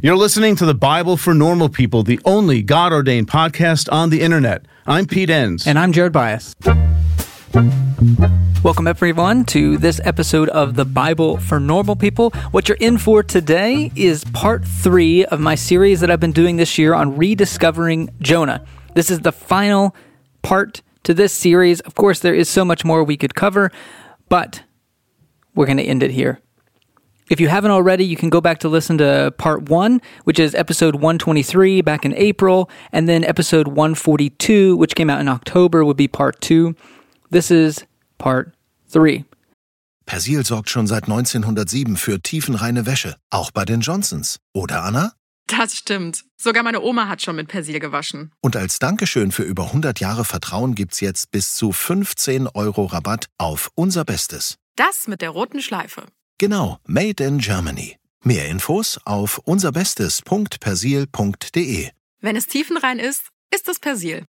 You're listening to the Bible for Normal People, the only God-ordained podcast on the internet. I'm Pete Enns. And I'm Jared Bias. Welcome everyone to this episode of the Bible for Normal People. What you're in for today is part 3 of my series that I've been doing this year on rediscovering Jonah. This is the final part to this series. Of course, there is so much more we could cover, but we're going to end it here. If you haven't already, you can go back to listen to part 1, which is episode 123 back in April, and then episode 142, which came out in October, would be part 2. This is part 3. Persil sorgt schon seit 1907 für tiefenreine Wäsche, auch bei den Johnsons. Oder, Anna? Das stimmt. Sogar meine Oma hat schon mit Persil gewaschen. Und als Dankeschön für über 100 Jahre Vertrauen gibt's jetzt bis zu 15 € Rabatt auf unser Bestes. Das mit der roten Schleife. Genau, Made in Germany. Mehr Infos auf unserbestes.persil.de. Wenn es tiefenrein ist, ist es Persil.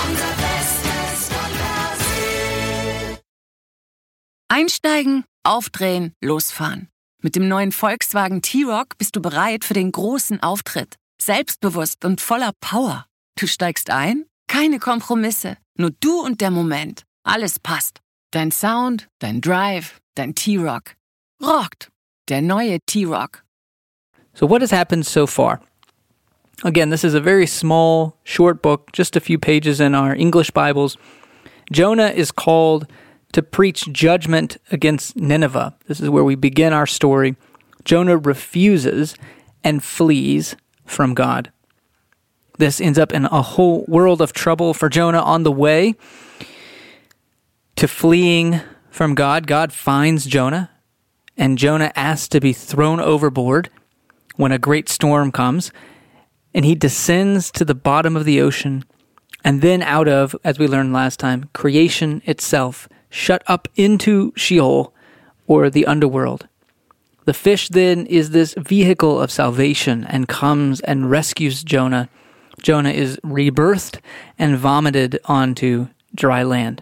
Einsteigen, aufdrehen, losfahren. Mit dem neuen Volkswagen T-Roc bist du bereit für den großen Auftritt. Selbstbewusst und voller Power. Du steigst ein? Keine Kompromisse. Nur du und der Moment. Alles passt. Dein Sound, dein Drive, dein T-Roc. Rockt. Der neue T-Roc. So what has happened so far? Again, this is a very small, short book, just a few pages in our English Bibles. Jonah is called to preach judgment against Nineveh. This is where we begin our story. Jonah refuses and flees from God. This ends up in a whole world of trouble for Jonah on the way to fleeing from God. God finds Jonah, and Jonah asks to be thrown overboard when a great storm comes, and he descends to the bottom of the ocean, and then out of, as we learned last time, creation itself, shut up into Sheol, or the underworld. The fish then is this vehicle of salvation and comes and rescues Jonah. Jonah is rebirthed and vomited onto dry land.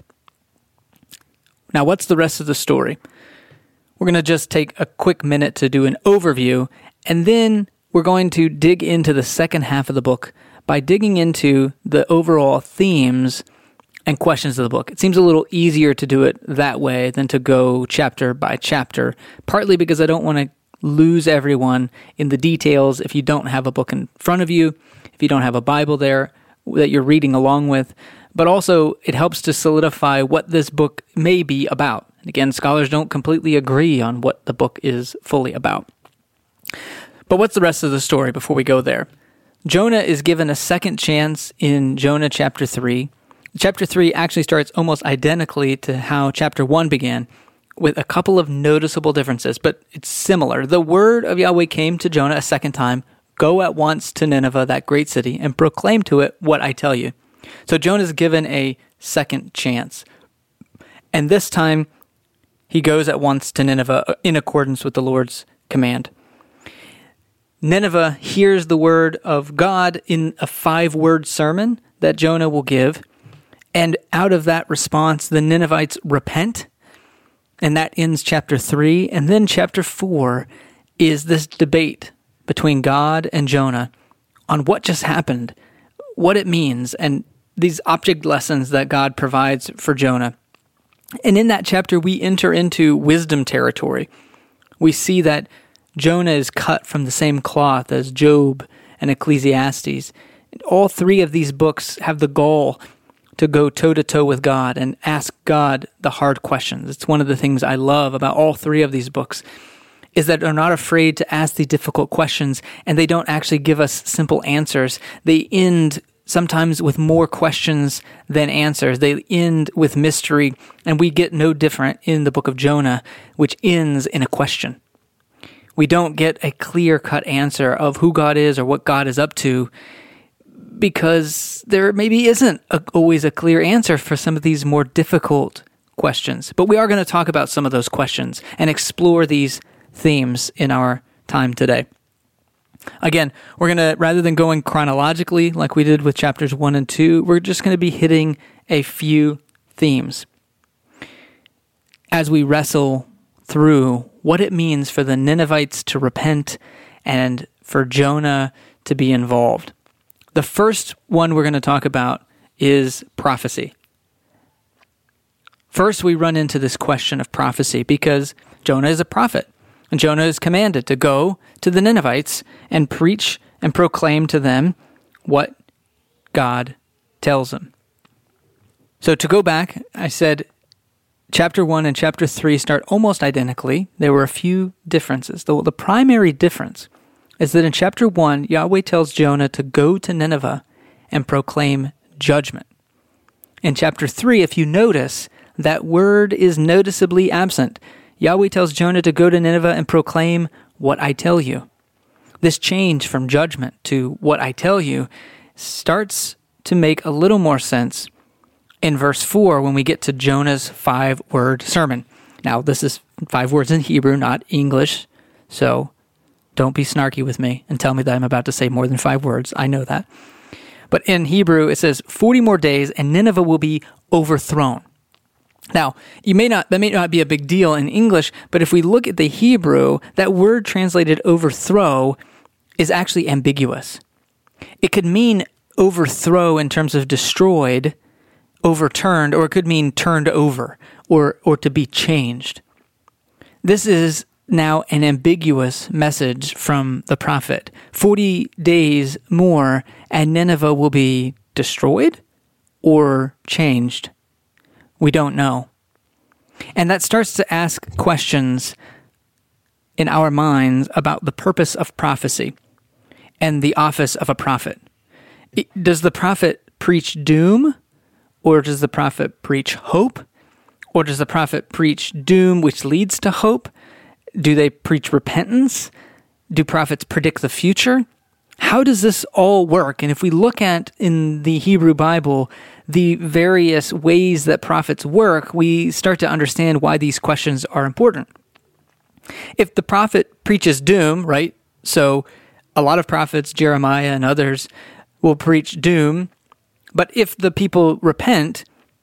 Now, what's the rest of the story? We're going to just take a quick minute to do an overview, and then we're going to dig into the second half of the book by digging into the overall themes and questions of the book. It seems a little easier to do it that way than to go chapter by chapter, partly because I don't want to lose everyone in the details if you don't have a book in front of you, if you don't have a Bible there that you're reading along with, but also it helps to solidify what this book may be about. And again, scholars don't completely agree on what the book is fully about. But what's the rest of the story before we go there? Jonah is given a second chance in Jonah chapter 3. Chapter 3 actually starts almost identically to how chapter 1 began, with a couple of noticeable differences, but it's similar. The word of Yahweh came to Jonah a second time, "Go at once to Nineveh, that great city, and proclaim to it what I tell you." So Jonah is given a second chance. And this time, he goes at once to Nineveh in accordance with the Lord's command. Nineveh hears the word of God in a 5-word sermon that Jonah will give. And out of that response, the Ninevites repent. And that ends chapter 3. And then chapter 4 is this debate between God and Jonah on what just happened, what it means, and these object lessons that God provides for Jonah. And in that chapter, we enter into wisdom territory. We see that Jonah is cut from the same cloth as Job and Ecclesiastes. And all 3 of these books have the goal to go toe-to-toe with God and ask God the hard questions. It's one of the things I love about all 3 of these books, is that they're not afraid to ask the difficult questions, and they don't actually give us simple answers. They end sometimes with more questions than answers. They end with mystery, and we get no different in the book of Jonah, which ends in a question. We don't get a clear-cut answer of who God is or what God is up to, because there maybe isn't always a clear answer for some of these more difficult questions. But we are going to talk about some of those questions and explore these themes in our time today. Again, we're going to, rather than going chronologically like we did with chapters 1 and 2, we're just going to be hitting a few themes as we wrestle through what it means for the Ninevites to repent and for Jonah to be involved. The first one we're going to talk about is prophecy. First, we run into this question of prophecy because Jonah is a prophet, and Jonah is commanded to go to the Ninevites and preach and proclaim to them what God tells him. So to go back, I said chapter 1 and chapter 3 start almost identically. There were a few differences. The primary difference is that in chapter 1, Yahweh tells Jonah to go to Nineveh and proclaim judgment. In chapter 3, if you notice, that word is noticeably absent. Yahweh tells Jonah to go to Nineveh and proclaim what I tell you. This change from judgment to what I tell you starts to make a little more sense in verse 4 when we get to Jonah's 5-word sermon. Now, this is 5 words in Hebrew, not English, so don't be snarky with me and tell me that I'm about to say more than 5 words. I know that. But in Hebrew, it says, 40 more days and Nineveh will be overthrown. Now, that may not be a big deal in English, but if we look at the Hebrew, that word translated overthrow is actually ambiguous. It could mean overthrow in terms of destroyed, overturned, or it could mean turned over, or to be changed. This is now an ambiguous message from the prophet. 40 days more, and Nineveh will be destroyed or changed. We don't know. And that starts to ask questions in our minds about the purpose of prophecy and the office of a prophet. Does the prophet preach doom, or does the prophet preach hope? Or does the prophet preach doom which leads to hope? Do they preach repentance? Do prophets predict the future? How does this all work? And if we look at in the Hebrew Bible the various ways that prophets work, we start to understand why these questions are important. If the prophet preaches doom, right? So a lot of prophets, Jeremiah and others, will preach doom. But if the people repent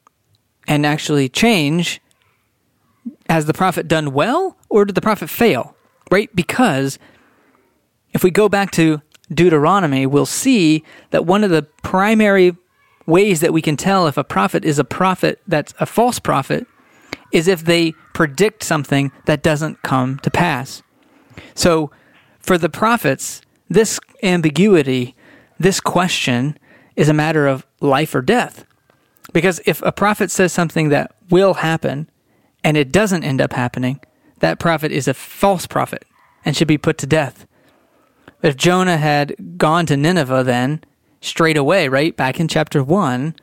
and actually change, has the prophet done well, or did the prophet fail? Right? Because if we go back to Deuteronomy, we'll see that one of the primary ways that we can tell if a prophet is a prophet that's a false prophet is if they predict something that doesn't come to pass. So for the prophets, this ambiguity, this question is a matter of life or death. Because if a prophet says something that will happen and it doesn't end up happening, that prophet is a false prophet and should be put to death. But if Jonah had gone to Nineveh then, straight away, right, back in chapter 1,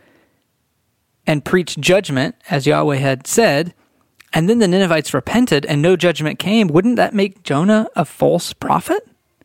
and preached judgment, as Yahweh had said, and then the Ninevites repented and no judgment came, wouldn't that make Jonah a false prophet?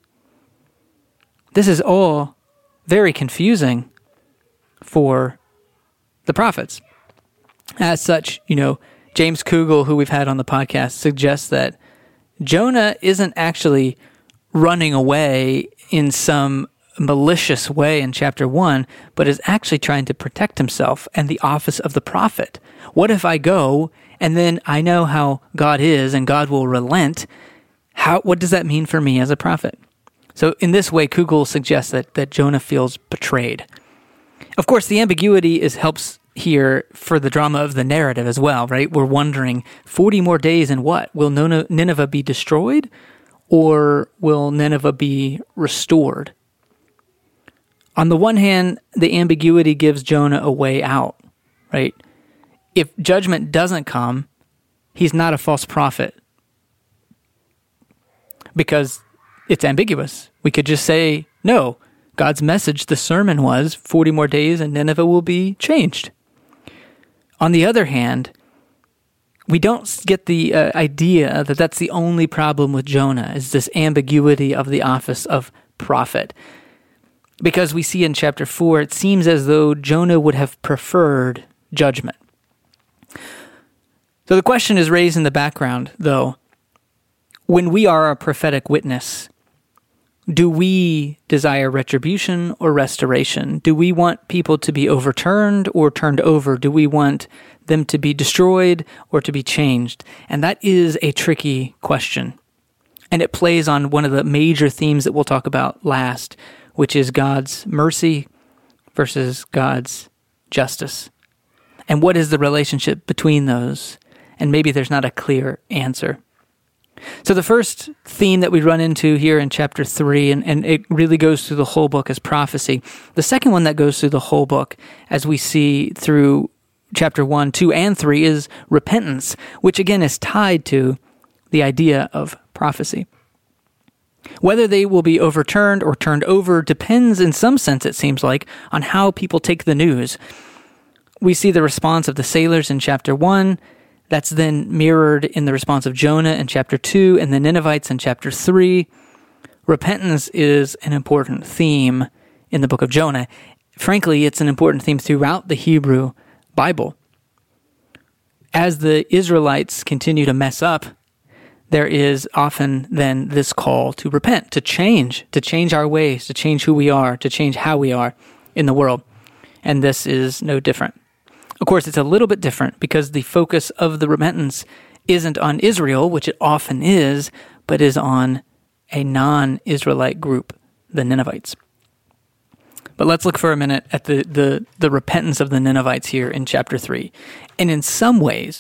This is all very confusing for the prophets. As such, James Kugel, who we've had on the podcast, suggests that Jonah isn't actually running away in some malicious way in chapter 1, but is actually trying to protect himself and the office of the prophet. What if I go and then I know how God is and God will relent? What does that mean for me as a prophet? So in this way, Kugel suggests that Jonah feels betrayed. Of course, the ambiguity helps here for the drama of the narrative as well, right? We're wondering, 40 more days and what? Will Nineveh be destroyed, or will Nineveh be restored? On the one hand, the ambiguity gives Jonah a way out, right? If judgment doesn't come, he's not a false prophet because it's ambiguous. We could just say, no, God's message, the sermon was 40 more days and Nineveh will be changed. On the other hand, we don't get the idea that that's the only problem with Jonah, is this ambiguity of the office of prophet. Because we see in chapter 4, it seems as though Jonah would have preferred judgment. So the question is raised in the background, though. When we are a prophetic witness, do we desire retribution or restoration? Do we want people to be overturned or turned over? Do we want them to be destroyed or to be changed? And that is a tricky question. And it plays on one of the major themes that we'll talk about last, which is God's mercy versus God's justice. And what is the relationship between those? And maybe there's not a clear answer. So the first theme that we run into here in chapter 3, and it really goes through the whole book, is prophecy. The second one that goes through the whole book, as we see through chapter 1, 2, and 3, is repentance, which again is tied to the idea of prophecy. Whether they will be overturned or turned over depends, in some sense, it seems like, on how people take the news. We see the response of the sailors in chapter 1. That's then mirrored in the response of Jonah in chapter 2 and the Ninevites in chapter 3. Repentance is an important theme in the book of Jonah. Frankly, it's an important theme throughout the Hebrew Bible. As the Israelites continue to mess up, there is often then this call to repent, to change our ways, to change who we are, to change how we are in the world. And this is no different. Of course, it's a little bit different because the focus of the repentance isn't on Israel, which it often is, but is on a non-Israelite group, the Ninevites. But let's look for a minute at the repentance of the Ninevites here in chapter 3. And in some ways,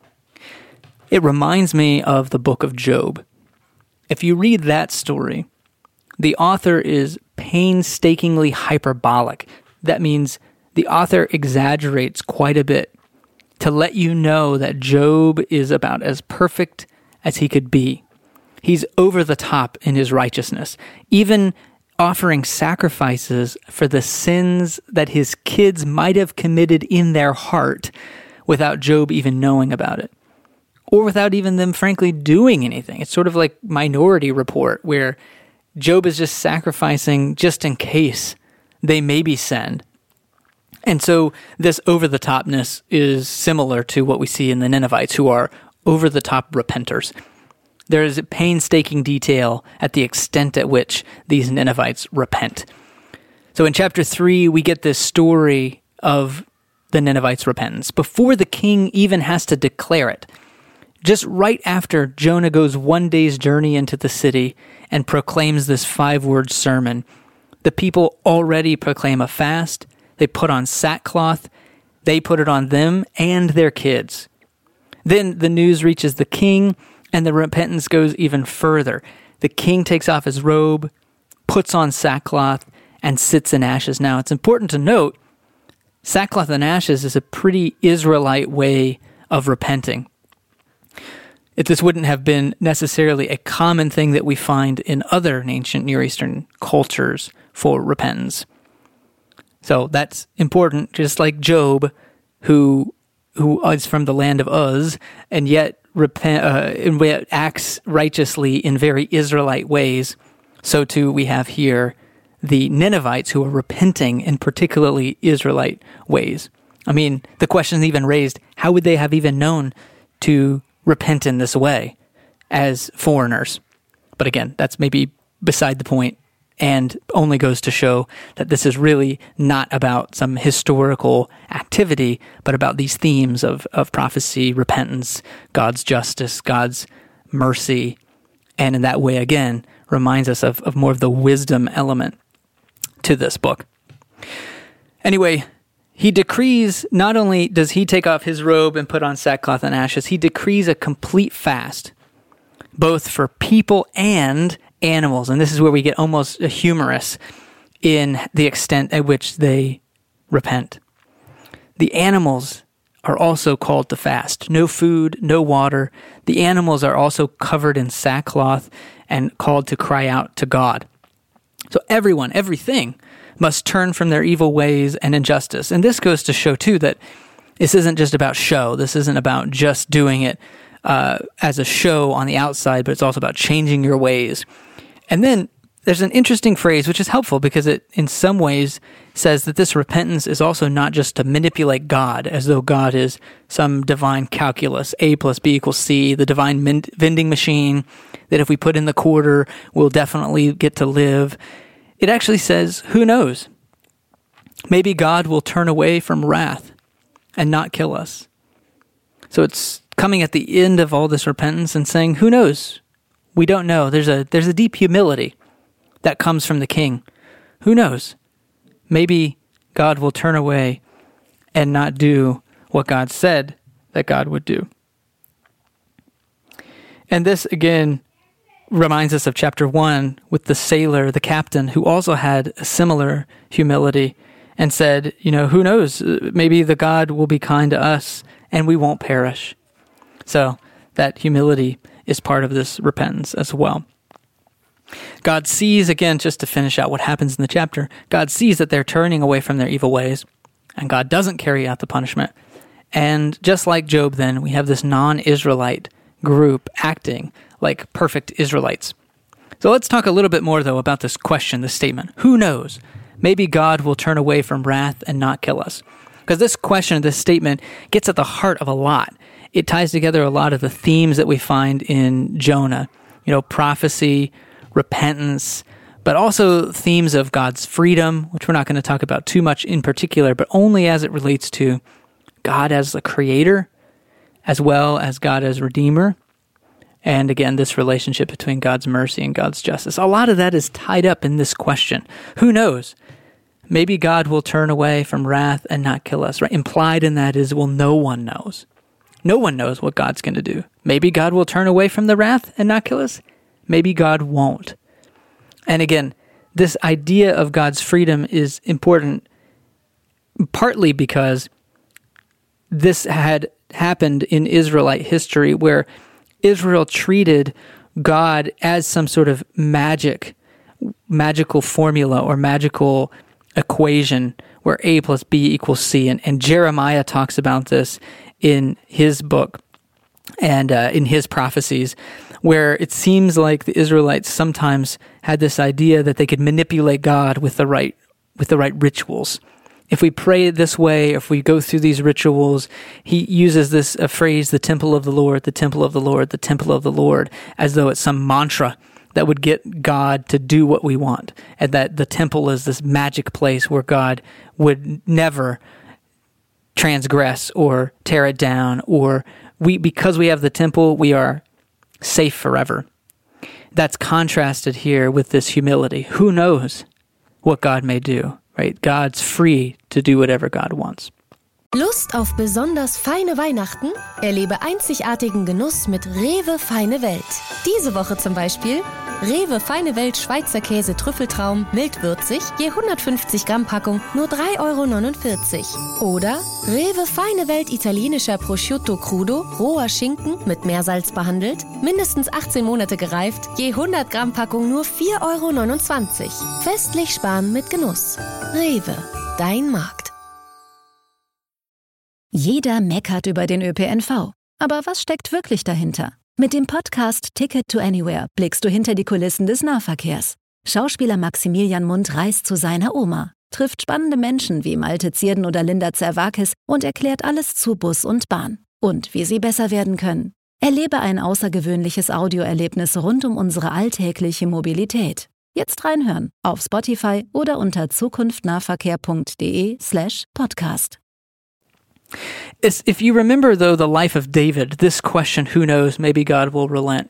it reminds me of the book of Job. If you read that story, the author is painstakingly hyperbolic. That means the author exaggerates quite a bit to let you know that Job is about as perfect as he could be. He's over the top in his righteousness, even offering sacrifices for the sins that his kids might have committed in their heart without Job even knowing about it, or without even them, frankly, doing anything. It's sort of like Minority Report, where Job is just sacrificing just in case they maybe sinned. And so this over-the-topness is similar to what we see in the Ninevites, who are over-the-top repenters. There is a painstaking detail at the extent at which these Ninevites repent. So in chapter 3, we get this story of the Ninevites' repentance before the king even has to declare it. Just right after Jonah goes one day's journey into the city and proclaims this 5-word sermon, the people already proclaim a fast. They put on sackcloth. They put it on them and their kids. Then the news reaches the king, and the repentance goes even further. The king takes off his robe, puts on sackcloth, and sits in ashes. Now, it's important to note, sackcloth and ashes is a pretty Israelite way of repenting. This wouldn't have been necessarily a common thing that we find in other ancient Near Eastern cultures for repentance. So that's important, just like Job, who is from the land of Uz, and yet acts righteously in very Israelite ways. So too we have here the Ninevites who are repenting in particularly Israelite ways. I mean, the question is even raised, how would they have even known to repent in this way as foreigners? But again, that's maybe beside the point, and only goes to show that this is really not about some historical activity, but about these themes of prophecy, repentance, God's justice, God's mercy, and in that way, again, reminds us of more of the wisdom element to this book. Anyway, he decrees, not only does he take off his robe and put on sackcloth and ashes, he decrees a complete fast, both for people and animals. And this is where we get almost humorous in the extent at which they repent. The animals are also called to fast. No food, no water. The animals are also covered in sackcloth and called to cry out to God. So everything must turn from their evil ways and injustice. And this goes to show, too, that this isn't just about show. This isn't about just doing it as a show on the outside, but it's also about changing your ways. And then there's an interesting phrase, which is helpful because it, in some ways, says that this repentance is also not just to manipulate God, as though God is some divine calculus, A plus B equals C, the divine vending machine, that if we put in the quarter, we'll definitely get to live. It actually says, who knows? Maybe God will turn away from wrath and not kill us. So it's coming at the end of all this repentance and saying, who knows We don't know. There's a deep humility that comes from the king. Who knows? Maybe God will turn away and not do what God said that God would do. And this, again, reminds us of chapter 1 with the sailor, the captain, who also had a similar humility and said, who knows? Maybe the God will be kind to us and we won't perish. So that humility is part of this repentance as well. God sees, again, just to finish out what happens in the chapter, God sees that they're turning away from their evil ways, and God doesn't carry out the punishment. And just like Job then, we have this non-Israelite group acting like perfect Israelites. So let's talk a little bit more, though, about this question, this statement. Who knows? Maybe God will turn away from wrath and not kill us. Because this question, this statement, gets at the heart of a lot. It ties together a lot of the themes that we find in Jonah. Prophecy, repentance, but also themes of God's freedom, which we're not going to talk about too much in particular, but only as it relates to God as the creator, as well as God as redeemer. And again, this relationship between God's mercy and God's justice. A lot of that is tied up in this question. Who knows? Maybe God will turn away from wrath and not kill us, right? Implied in that is, well, no one knows. No one knows what God's going to do. Maybe God will turn away from the wrath and not kill us. Maybe God won't. And again, this idea of God's freedom is important partly because this had happened in Israelite history where Israel treated God as some sort of magical formula or magical equation where A plus B equals C. And Jeremiah talks about this in his book and in his prophecies, where it seems like the Israelites sometimes had this idea that they could manipulate God with the right rituals. If we pray this way, if we go through these rituals, he uses this phrase, the temple of the Lord, the temple of the Lord, the temple of the Lord, as though it's some mantra that would get God to do what we want, and that the temple is this magic place where God would never transgress or tear it down, or because we have the temple, we are safe forever. That's contrasted here with this humility. Who knows what God may do, right? God's free to do whatever God wants. Lust auf besonders feine Weihnachten? Erlebe einzigartigen Genuss mit Rewe Feine Welt. Diese Woche zum Beispiel Rewe Feine Welt Schweizer Käse Trüffeltraum mildwürzig, je 150 Gramm Packung nur 3,49 €. Oder Rewe Feine Welt italienischer Prosciutto Crudo, roher Schinken mit Meersalz behandelt, mindestens 18 Monate gereift, je 100 Gramm Packung nur 4,29 €. Festlich sparen mit Genuss. Rewe, dein Markt. Jeder meckert über den ÖPNV. Aber was steckt wirklich dahinter? Mit dem Podcast Ticket to Anywhere blickst du hinter die Kulissen des Nahverkehrs. Schauspieler Maximilian Mundt reist zu seiner Oma, trifft spannende Menschen wie Malte Zierden oder Linda Zerwakis und erklärt alles zu Bus und Bahn. Und wie sie besser werden können. Erlebe ein außergewöhnliches Audioerlebnis rund um unsere alltägliche Mobilität. Jetzt reinhören auf Spotify oder unter zukunftnahverkehr.de/podcast. If you remember, though, the life of David, this question, who knows, maybe God will relent,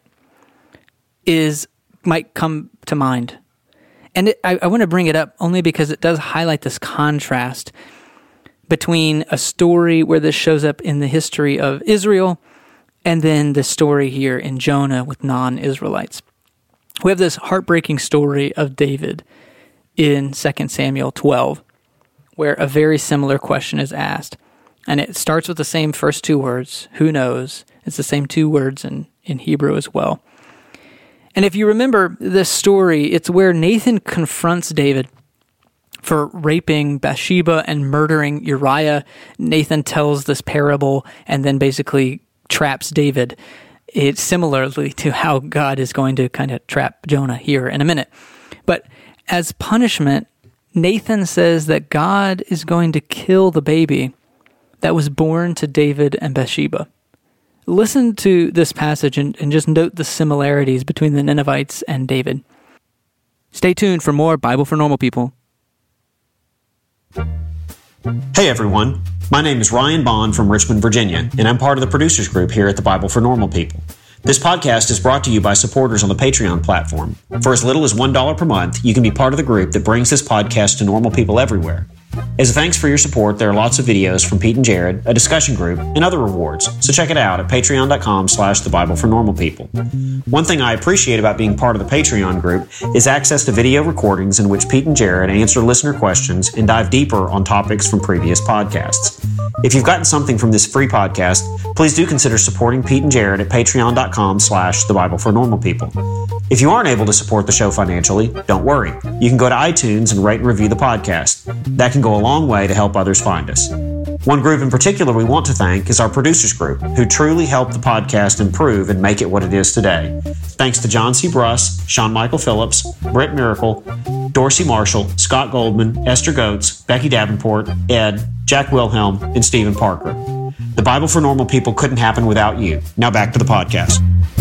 might come to mind. And I want to bring it up only because it does highlight this contrast between a story where this shows up in the history of Israel and then the story here in Jonah with non-Israelites. We have this heartbreaking story of David in 2 Samuel 12, where a very similar question is asked. And it starts with the same first two words, who knows. It's the same two words in Hebrew as well. And if you remember this story, it's where Nathan confronts David for raping Bathsheba and murdering Uriah. Nathan tells this parable and then basically traps David. It's similarly to how God is going to kind of trap Jonah here in a minute. But as punishment, Nathan says that God is going to kill the baby that was born to David and Bathsheba. Listen to this passage and just note the similarities between the Ninevites and David. Stay tuned for more Bible for Normal People. Hey everyone, my name is Ryan Bond from Richmond, Virginia, and I'm part of the producers group here at the Bible for Normal People. This podcast is brought to you by supporters on the Patreon platform. For as little as $1 per month, you can be part of the group that brings this podcast to normal people everywhere. As a thanks for your support, there are lots of videos from Pete and Jared, a discussion group, and other rewards, so check it out at patreon.com/thebiblefornormalpeople. One thing I appreciate about being part of the Patreon group is access to video recordings in which Pete and Jared answer listener questions and dive deeper on topics from previous podcasts. If you've gotten something from this free podcast, please do consider supporting Pete and Jared at patreon.com/thebiblefornormalpeople. If you aren't able to support the show financially, don't worry. You can go to iTunes and rate and review the podcast. That can go a long way to help others find us. One group in particular we want to thank is our producers group, who truly helped the podcast improve and make it what it is today. Thanks to John C. Bruss, Sean Michael Phillips, Britt Miracle, Dorsey Marshall, Scott Goldman, Esther Goetz, Becky Davenport, Ed, Jack Wilhelm, and Stephen Parker. The Bible for Normal People couldn't happen without you. Now back to the podcast.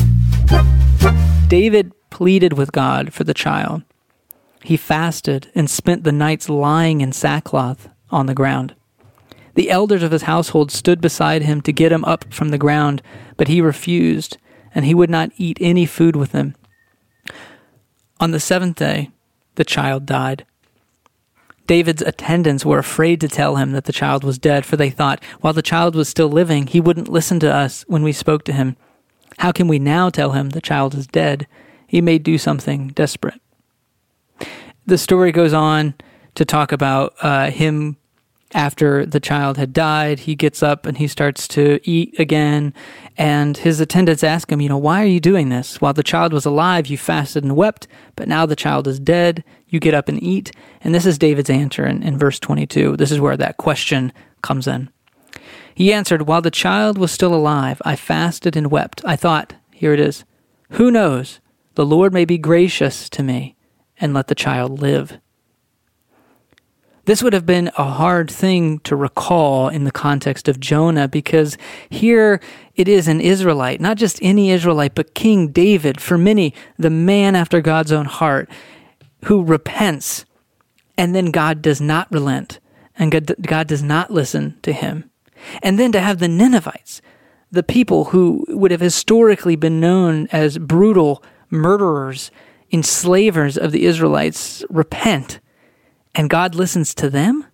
David pleaded with God for the child. He fasted and spent the nights lying in sackcloth on the ground. The elders of his household stood beside him to get him up from the ground, but he refused, and he would not eat any food with them. On the seventh day, the child died. David's attendants were afraid to tell him that the child was dead, for they thought, while the child was still living, he wouldn't listen to us when we spoke to him. How can we now tell him the child is dead? He may do something desperate. The story goes on to talk about him after the child had died. He gets up and he starts to eat again, and his attendants ask him, why are you doing this? While the child was alive, you fasted and wept, but now the child is dead, you get up and eat. And this is David's answer in verse 22. This is where that question comes in. He answered, while the child was still alive, I fasted and wept. I thought, here it is, who knows? The Lord may be gracious to me and let the child live. This would have been a hard thing to recall in the context of Jonah, because here it is an Israelite, not just any Israelite, but King David, for many, the man after God's own heart, who repents, and then God does not relent, and God does not listen to him. And then to have the Ninevites, the people who would have historically been known as brutal murderers, enslavers of the Israelites, repent, and God listens to them?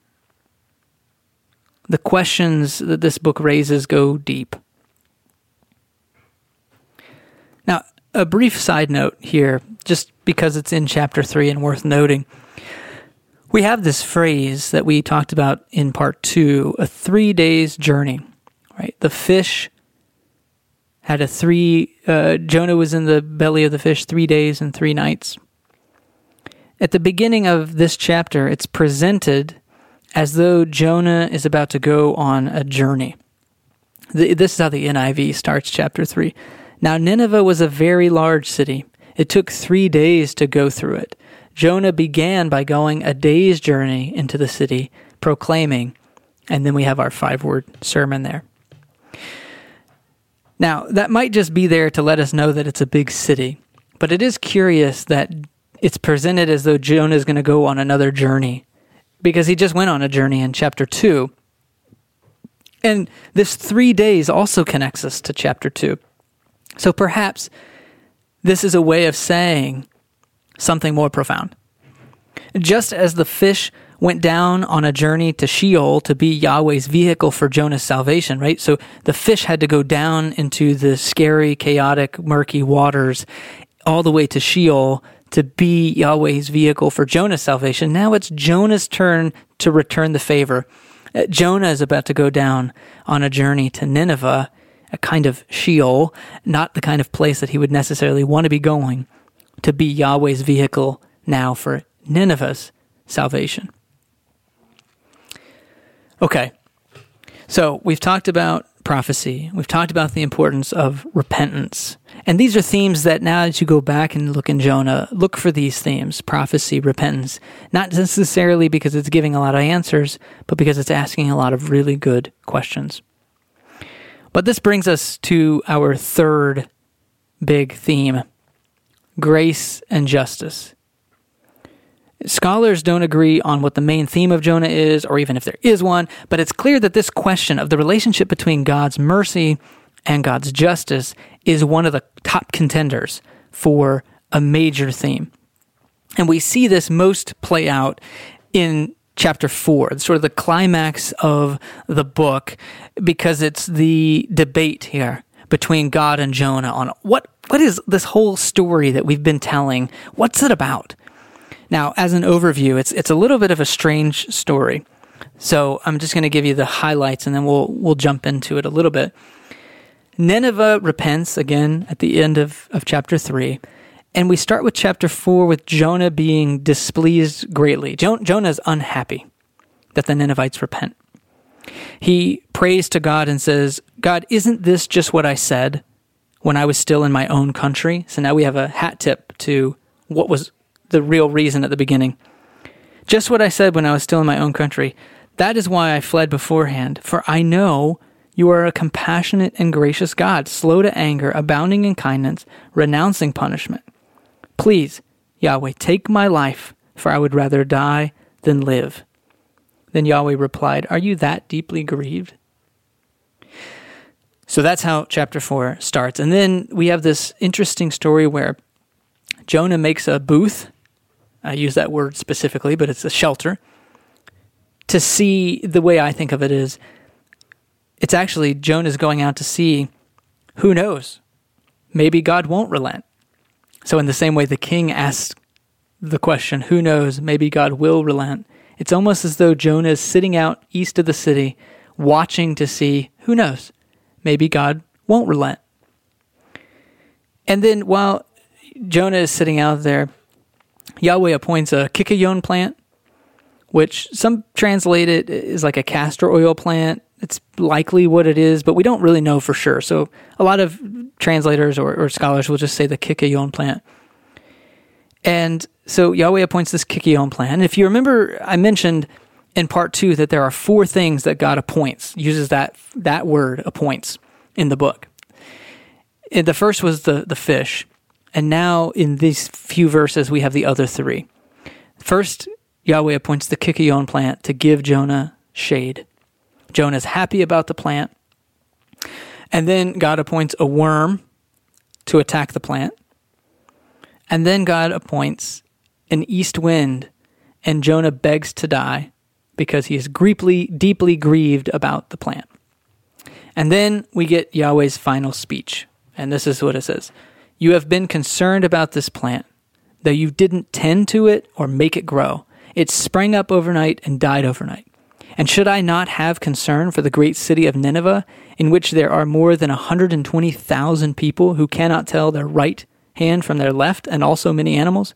The questions that this book raises go deep. Now, a brief side note here, just because it's in chapter 3 and worth noting. We have this phrase that we talked about in part 2, a 3 days journey, right? The fish had Jonah was in the belly of the fish 3 days and 3 nights. At the beginning of this chapter, it's presented as though Jonah is about to go on a journey. This is how the NIV starts chapter 3. Now Nineveh was a very large city. It took 3 days to go through it. Jonah began by going a day's journey into the city, proclaiming, and then we have our 5-word sermon there. Now, that might just be there to let us know that it's a big city, but it is curious that it's presented as though Jonah is going to go on another journey, because he just went on a journey in chapter 2. And this 3 days also connects us to chapter 2. So perhaps this is a way of saying something more profound. Just as the fish went down on a journey to Sheol to be Yahweh's vehicle for Jonah's salvation, right? So the fish had to go down into the scary, chaotic, murky waters all the way to Sheol to be Yahweh's vehicle for Jonah's salvation. Now it's Jonah's turn to return the favor. Jonah is about to go down on a journey to Nineveh, a kind of Sheol, not the kind of place that he would necessarily want to be going, to be Yahweh's vehicle now for Nineveh's salvation. Okay, so we've talked about prophecy. We've talked about the importance of repentance. And these are themes that now as you go back and look in Jonah, look for these themes, prophecy, repentance, not necessarily because it's giving a lot of answers, but because it's asking a lot of really good questions. But this brings us to our third big theme, grace and justice. Scholars don't agree on what the main theme of Jonah is, or even if there is one, but it's clear that this question of the relationship between God's mercy and God's justice is one of the top contenders for a major theme. And we see this most play out in chapter 4, sort of the climax of the book, because it's the debate here between God and Jonah on what is this whole story that we've been telling? What's it about? Now, as an overview, it's a little bit of a strange story. So I'm just going to give you the highlights, and then we'll jump into it a little bit. Nineveh repents again at the end of chapter 3. And we start with chapter 4 with Jonah being displeased greatly. Jonah's unhappy that the Ninevites repent. He prays to God and says, God, isn't this just what I said when I was still in my own country? So now we have a hat tip to what was the real reason at the beginning. Just what I said when I was still in my own country. That is why I fled beforehand, for I know you are a compassionate and gracious God, slow to anger, abounding in kindness, renouncing punishment. Please, Yahweh, take my life, for I would rather die than live. Then Yahweh replied, are you that deeply grieved? So that's how chapter 4 starts. And then we have this interesting story where Jonah makes a booth. I use that word specifically, but it's a shelter. To see, the way I think of it is, it's actually Jonah's going out to see, who knows? Maybe God won't relent. So in the same way the king asked the question, who knows, maybe God will relent. It's almost as though Jonah is sitting out east of the city, watching to see, who knows, maybe God won't relent. And then while Jonah is sitting out there, Yahweh appoints a kikayon plant, which some translate it as like a castor oil plant. It's likely what it is, but we don't really know for sure. So a lot of translators or scholars will just say the kikayon plant. And so Yahweh appoints this kikayon plant. And if you remember, I mentioned in part 2 that there are 4 things that God appoints, uses that word, appoints, in the book. And the first was the fish. And now in these few verses, we have the other 3. First, Yahweh appoints the kikayon plant to give Jonah shade. Jonah's happy about the plant. And then God appoints a worm to attack the plant. And then God appoints an east wind, and Jonah begs to die because he is deeply grieved about the plant. And then we get Yahweh's final speech. And this is what it says. You have been concerned about this plant, though you didn't tend to it or make it grow. It sprang up overnight and died overnight. And should I not have concern for the great city of Nineveh, in which there are more than 120,000 people who cannot tell their right hand from their left, and also many animals?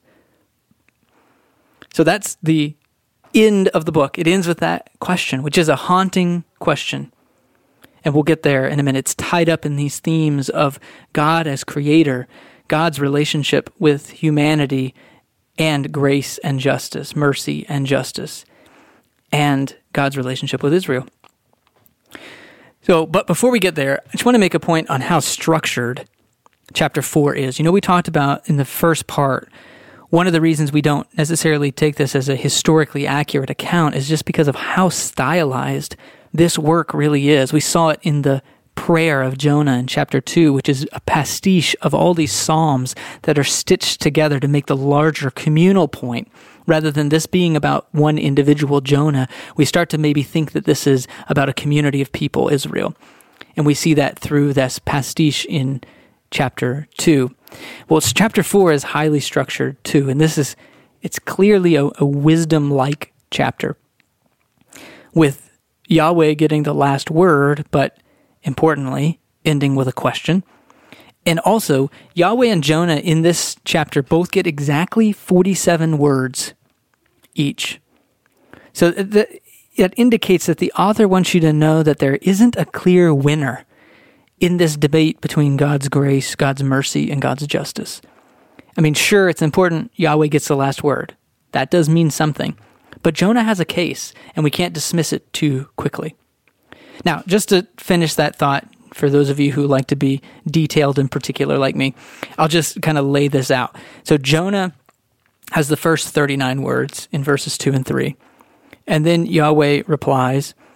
So that's the end of the book. It ends with that question, which is a haunting question. And we'll get there in a minute. It's tied up in these themes of God as creator, God's relationship with humanity, and grace and justice, mercy and justice, and God's relationship with Israel. So, but before we get there, I just want to make a point on how structured chapter 4 is. You know, we talked about in the first part, one of the reasons we don't necessarily take this as a historically accurate account is just because of how stylized this work really is. We saw it in the prayer of Jonah in chapter 2, which is a pastiche of all these psalms that are stitched together to make the larger communal point. Rather than this being about one individual Jonah, we start to maybe think that this is about a community of people, Israel. And we see that through this pastiche in chapter 2. Well, chapter 4 is highly structured too, and it's clearly a wisdom-like chapter, with Yahweh getting the last word, but importantly, ending with a question. And also, Yahweh and Jonah in this chapter both get exactly 47 words each. So it indicates that the author wants you to know that there isn't a clear winner in this debate between God's grace, God's mercy, and God's justice. I mean, sure, it's important Yahweh gets the last word. That does mean something. But Jonah has a case, and we can't dismiss it too quickly. Now, just to finish that thought, for those of you who like to be detailed in particular like me, I'll just kind of lay this out. So Jonah has the first 39 words in verses 2 and 3. And then Yahweh replies,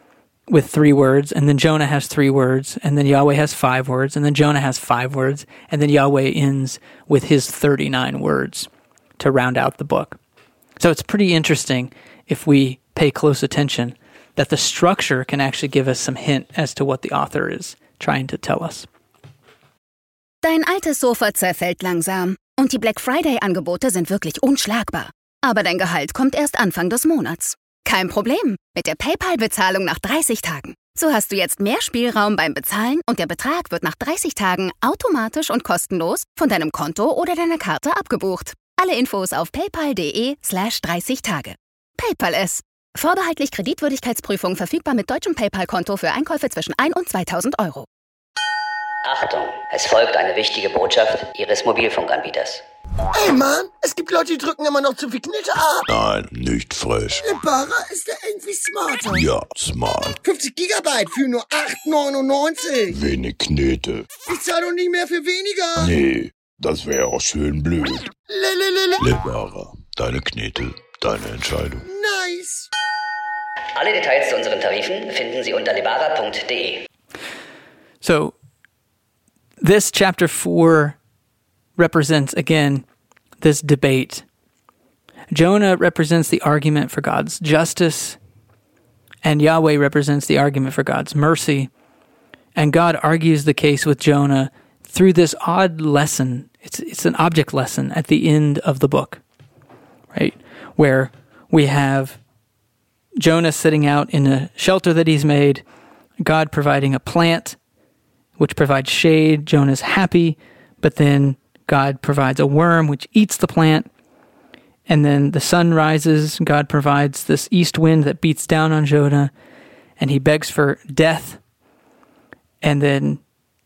with 3 words, and then Jonah has 3 words, and then Yahweh has 5 words, and then Jonah has 5 words, and then Yahweh ends with his 39 words to round out the book. So it's pretty interesting if we pay close attention that the structure can actually give us some hint as to what the author is trying to tell us. Dein altes Sofa zerfällt langsam und die Black Friday-Angebote sind wirklich unschlagbar. Aber dein Gehalt kommt erst Anfang des Monats. Kein Problem, mit der PayPal-Bezahlung nach 30 Tagen. So hast du jetzt mehr Spielraum beim Bezahlen und der Betrag wird nach 30 Tagen automatisch und kostenlos von deinem Konto oder deiner Karte abgebucht. Alle Infos auf paypal.de/30 Tage. PayPal es. Vorbehaltlich Kreditwürdigkeitsprüfung verfügbar mit deutschem PayPal-Konto für Einkäufe zwischen 1 und 2.000 Euro. Achtung, es folgt eine wichtige Botschaft Ihres Mobilfunkanbieters. Ey Mann, es gibt Leute, die drücken immer noch zu viel Knete ab. Nein, nicht frech. Lebara ist ja irgendwie smarter. Ja, smart. 50 Gigabyte für nur 8,99. Wenig Knete. Ich zahle doch nicht mehr für weniger. Nee, das wäre auch schön blöd. Lebara, deine Knete, deine Entscheidung. Nice. Alle Details zu unseren Tarifen finden Sie unter lebara.de. So, this chapter 4 represents, again, this debate. Jonah represents the argument for God's justice, and Yahweh represents the argument for God's mercy. And God argues the case with Jonah through this odd lesson. It's an object lesson at the end of the book, right? Where we have Jonah sitting out in a shelter that he's made, God providing a plant which provides shade. Jonah's happy, but then God provides a worm which eats the plant. And then the sun rises. God provides this east wind that beats down on Jonah, and he begs for death. And then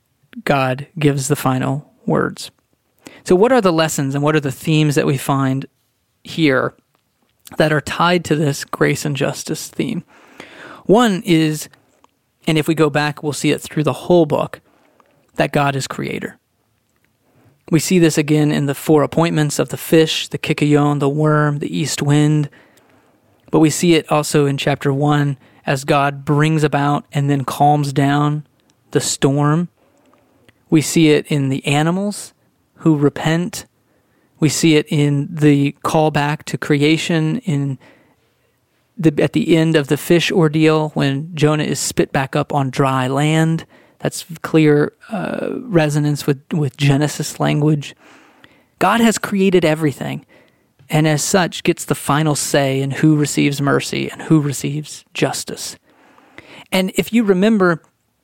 God gives the final words. So what are the lessons and what are the themes that we find here that are tied to this grace and justice theme? One is, and if we go back, we'll see it through the whole book, that God is creator. We see this again in the 4 appointments of the fish, the kikayon, the worm, the east wind. But we see it also in chapter 1 as God brings about and then calms down the storm. We see it in the animals who repent. We see it in the callback to creation at the end of the fish ordeal when Jonah is spit back up on dry land. That's clear resonance with Genesis language. God has created everything, and as such gets the final say in who receives mercy and who receives justice. And if you remember,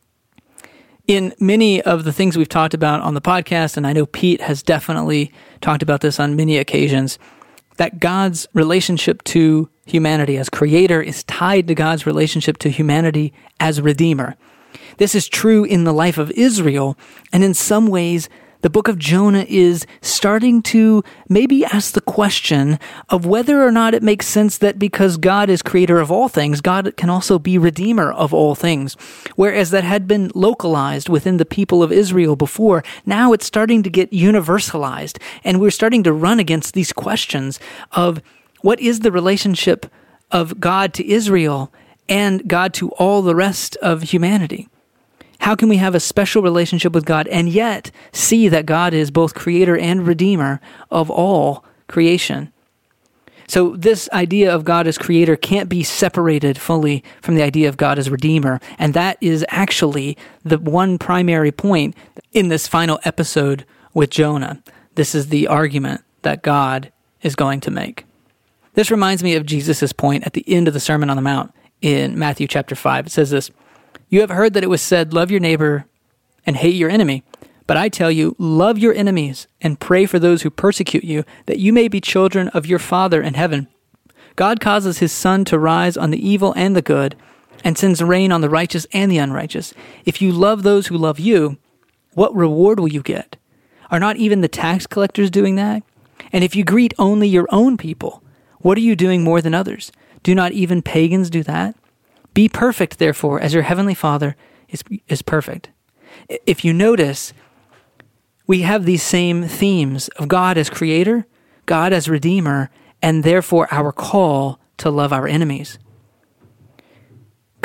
in many of the things we've talked about on the podcast, and I know Pete has definitely talked about this on many occasions, that God's relationship to humanity as creator is tied to God's relationship to humanity as redeemer. This is true in the life of Israel, and in some ways, the book of Jonah is starting to maybe ask the question of whether or not it makes sense that because God is creator of all things, God can also be redeemer of all things. Whereas that had been localized within the people of Israel before, now it's starting to get universalized, and we're starting to run against these questions of what is the relationship of God to Israel and God to all the rest of humanity? How can we have a special relationship with God and yet see that God is both creator and redeemer of all creation? So this idea of God as creator can't be separated fully from the idea of God as redeemer. And that is actually the one primary point in this final episode with Jonah. This is the argument that God is going to make. This reminds me of Jesus' point at the end of the Sermon on the Mount in Matthew chapter 5. It says this: "You have heard that it was said, 'Love your neighbor and hate your enemy.' But I tell you, love your enemies and pray for those who persecute you, that you may be children of your Father in heaven. God causes his sun to rise on the evil and the good, and sends rain on the righteous and the unrighteous. If you love those who love you, what reward will you get? Are not even the tax collectors doing that? And if you greet only your own people, what are you doing more than others? Do not even pagans do that? Be perfect, therefore, as your heavenly Father is perfect." If you notice, we have these same themes of God as creator, God as redeemer, and therefore our call to love our enemies.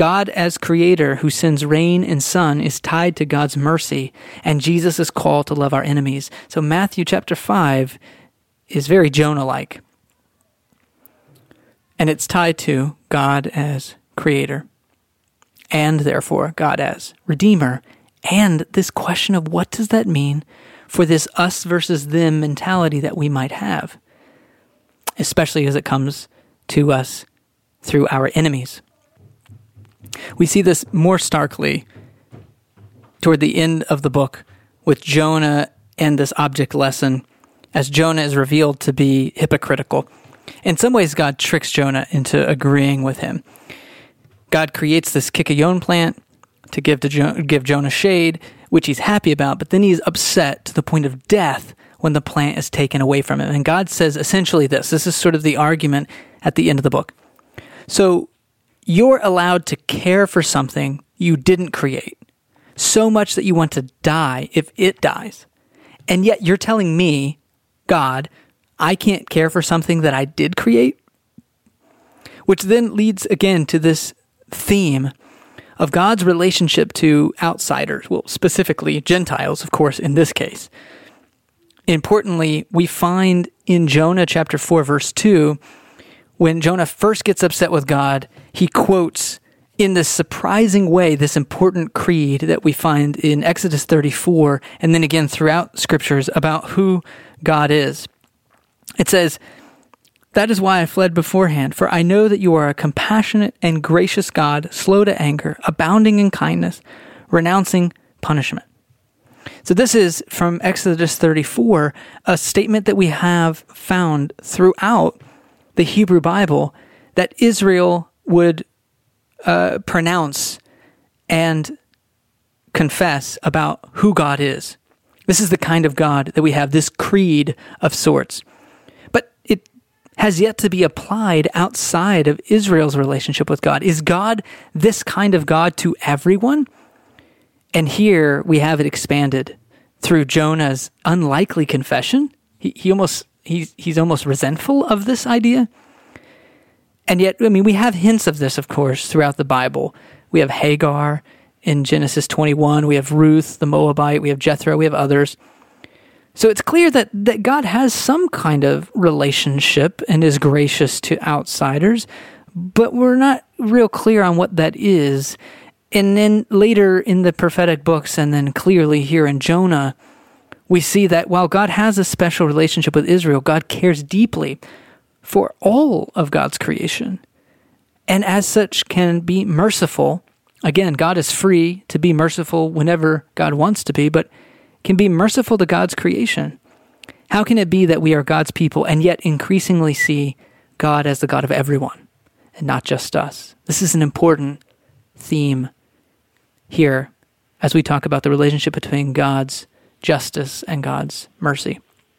God as creator who sends rain and sun is tied to God's mercy, and Jesus' call to love our enemies. So Matthew chapter 5 is very Jonah-like. And it's tied to God as creator, and therefore God as redeemer, and this question of what does that mean for this us versus them mentality that we might have, especially as it comes to us through our enemies. We see this more starkly toward the end of the book with Jonah and this object lesson, as Jonah is revealed to be hypocritical. In some ways, God tricks Jonah into agreeing with him. God creates this kikayon plant to give Jonah shade, which he's happy about, but then he's upset to the point of death when the plant is taken away from him. And God says essentially this is sort of the argument at the end of the book. So you're allowed to care for something you didn't create, so much that you want to die if it dies. And yet you're telling me, God, I can't care for something that I did create? Which then leads again to this theme of God's relationship to outsiders, well, specifically Gentiles, of course, in this case. Importantly, we find in Jonah chapter 4, verse 2, when Jonah first gets upset with God, he quotes in this surprising way this important creed that we find in Exodus 34 and then again throughout scriptures about who God is. It says, "That is why I fled beforehand, for I know that you are a compassionate and gracious God, slow to anger, abounding in kindness, renouncing punishment." So this is from Exodus 34, a statement that we have found throughout the Hebrew Bible that Israel would pronounce and confess about who God is. This is the kind of God that we have, this creed of sorts. But it has yet to be applied outside of Israel's relationship with God. Is God this kind of God to everyone? And here we have it expanded through Jonah's unlikely confession. He's almost resentful of this idea. And yet, we have hints of this, of course, throughout the Bible. We have Hagar in Genesis 21. We have Ruth, the Moabite. We have Jethro. We have others. So it's clear that God has some kind of relationship and is gracious to outsiders, but we're not real clear on what that is. And then later in the prophetic books, and then clearly here in Jonah, we see that while God has a special relationship with Israel, God cares deeply for all of God's creation, and as such can be merciful. Again, God is free to be merciful whenever God wants to be, but can be merciful to God's creation. How can it be that we are God's people and yet increasingly see God as the God of everyone and not just us? This is an important theme here as we talk about the relationship between God's justice and God's mercy.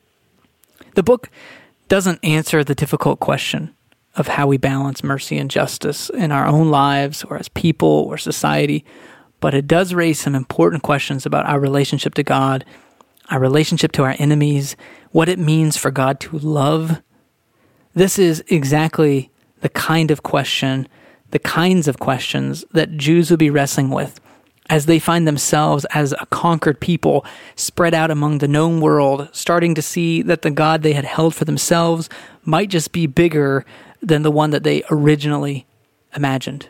The book doesn't answer the difficult question of how we balance mercy and justice in our own lives or as people or society, but it does raise some important questions about our relationship to God, our relationship to our enemies, what it means for God to love. This is exactly the kind of question, the kinds of questions that Jews would be wrestling with as they find themselves as a conquered people spread out among the known world, starting to see that the God they had held for themselves might just be bigger than the one that they originally imagined.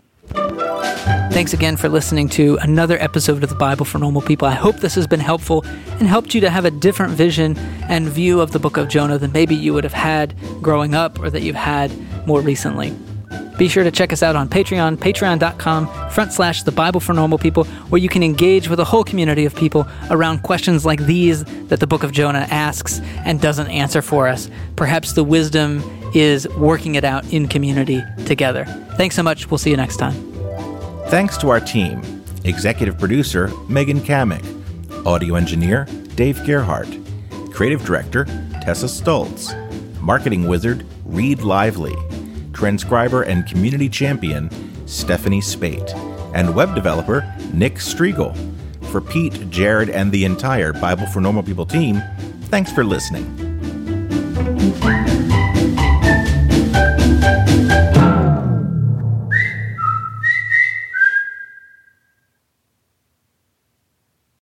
Thanks again for listening to another episode of the Bible for Normal People. I hope this has been helpful and helped you to have a different vision and view of the book of Jonah than maybe you would have had growing up or that you've had more recently. Be sure to check us out on Patreon, patreon.com/The Bible for Normal People, where you can engage with a whole community of people around questions like these that the book of Jonah asks and doesn't answer for us. Perhaps the wisdom is working it out in community together. Thanks so much. We'll see you next time. Thanks to our team. Executive producer, Megan Kamick. Audio engineer, Dave Gerhardt. Creative director, Tessa Stoltz. Marketing wizard, Reed Lively. Transcriber and community champion, Stephanie Spate. And web developer, Nick Striegel. For Pete, Jared, and the entire Bible for Normal People team, thanks for listening.